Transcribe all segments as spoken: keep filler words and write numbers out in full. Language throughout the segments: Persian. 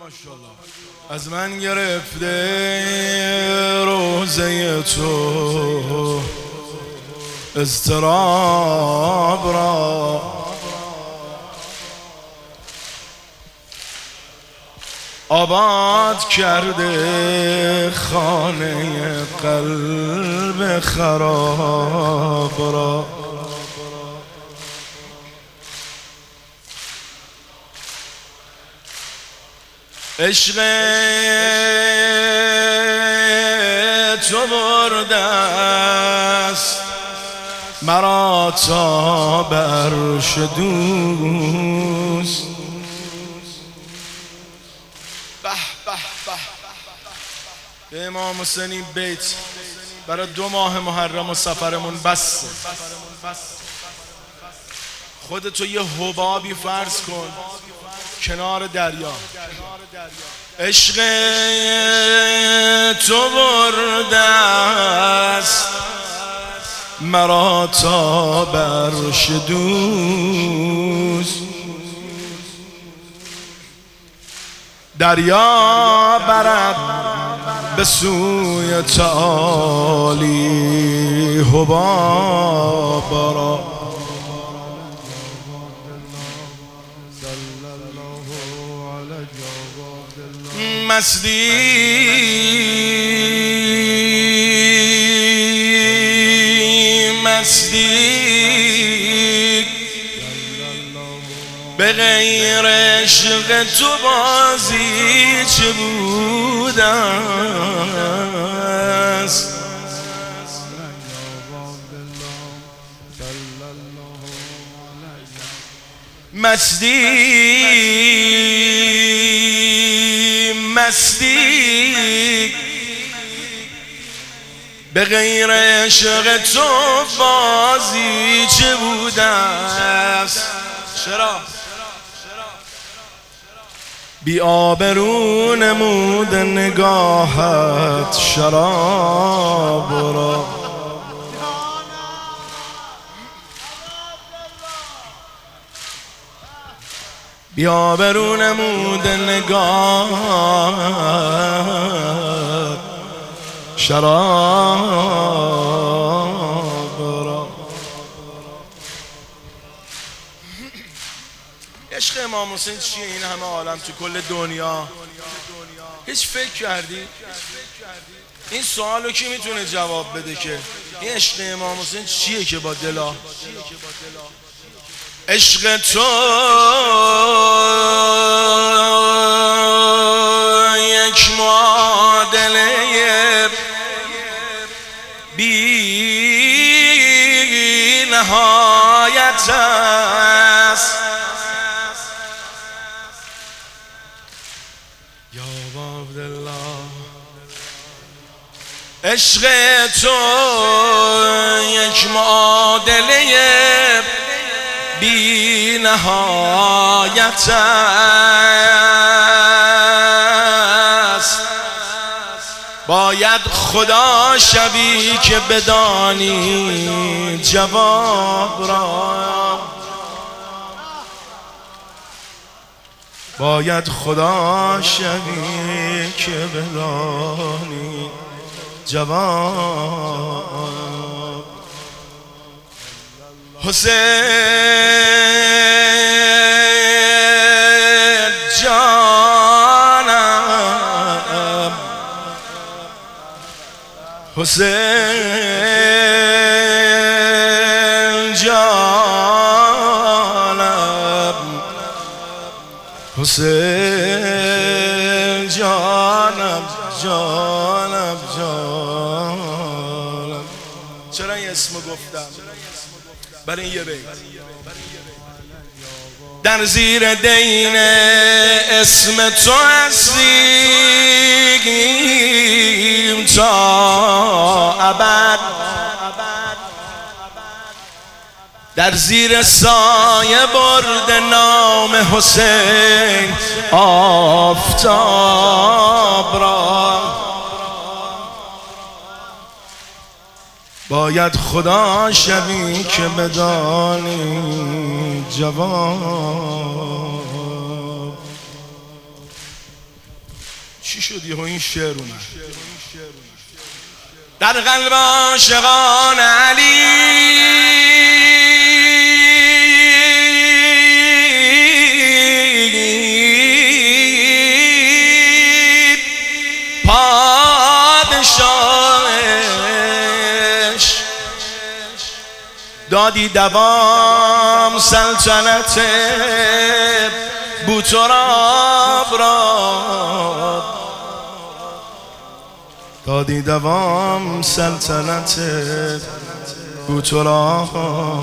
از من گرفته روزه تو اضطراب را، آباد کرده خانه قلب خراب را. عشق تو برده است مرا تا به عرش دوست. به به به امام حسین بیت برای دو ماه محرم و سفرمون بس. خودتو یه حبابی فرض کن کنار دریا. عشق تو برده است مرا تا به عرش دوست. دریا برد به سوی تعالی حباب را. مستی مستی به غیر عشق تو بازی چه بوده است. مستی مستی به غیر عشق تو بازی چه بوده است. چرا؟ بی آبرو نمود نگاهت شراب را. بی آبرو نمود نگاهت شراب را. عشق امام حسین چیه این همه عالم تو کل دنیا؟ هیچ فکر کردی؟ این سوالو کی میتونه جواب بده که این عشق امام حسین چیه که با دلا؟ عشق تو یک معادله بی نهایت است. یا عبدالله عشق تو یک معادله بی نهایت است. باید خدا شوی که بدانی جواب را. باید خدا شوی که بدانی جواب. حسین جانم، حسین جانم، حسین جانم جانم جانم. چرا این اسمو گفتم؟ برای یه بیت در زیر دین اسم تو هستیم تا ابد. در زیر سایه برد نام حسین آفتاب را. باید خدا شوی که بدانی جواب. چی شد یهو این شعر اومد؟ در قلب عاشقان علی پادشاهش دادی دوام سلطنت بوتراب را، دادی دوام سلطنت بوتراب.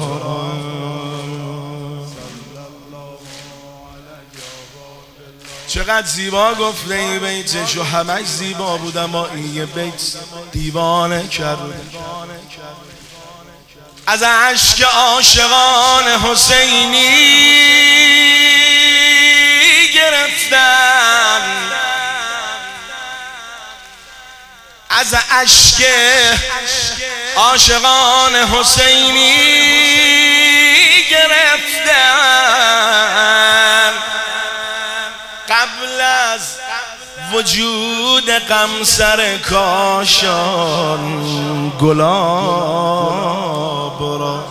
چقدر زیبا گفته این بیتش و همش زیبا بود، اما این یه بیت دیوانه کرد. از اشک عاشقان حسینی گرفتن، از اشک عاشقان حسینی گرفتن، قبل از وجود قمصر کاشان گلاب را.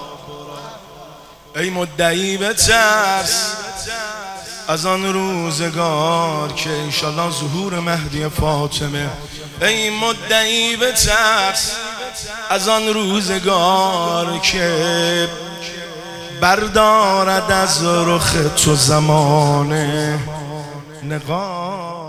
ای مدعی بترس از آن روزگار که انشالله ظهور مهدی فاطمه، ای مدعی بترس از آن روزگار که بردارد از رخ تو زمانه نقاب.